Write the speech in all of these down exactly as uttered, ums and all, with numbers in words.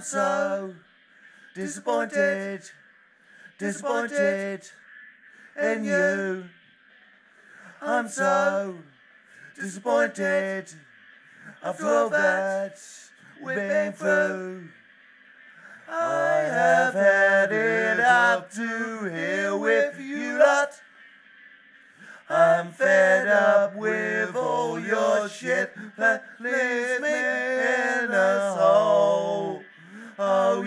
I'm so disappointed, disappointed in you. I'm so disappointed after all that we've been through. I have had it up to here with you lot. I'm fed up with all your shit that leaves me in a hole. Oh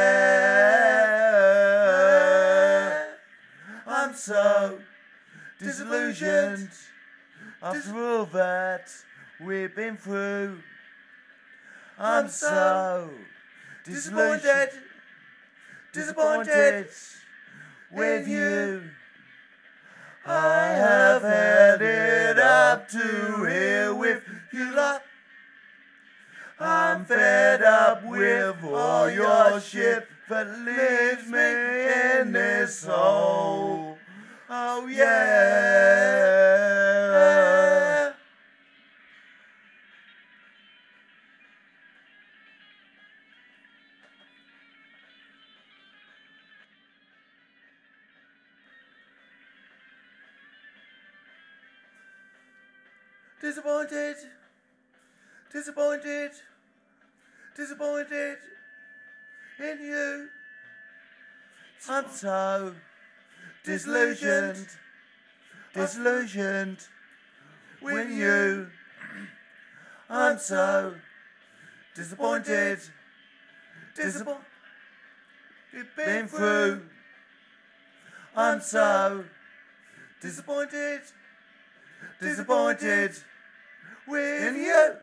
yeah, I'm so disillusioned after all that we've been through. I'm so disappointed, disappointed with you. I have had it up to here with you lot. I'm fed up with all your shit that leaves me in this hole. Oh yeah. Disappointed, disappointed, disappointed in you. I'm so disillusioned, disillusioned with you. I'm so disappointed, disappointed, been through. I'm so disappointed, disappointed with you.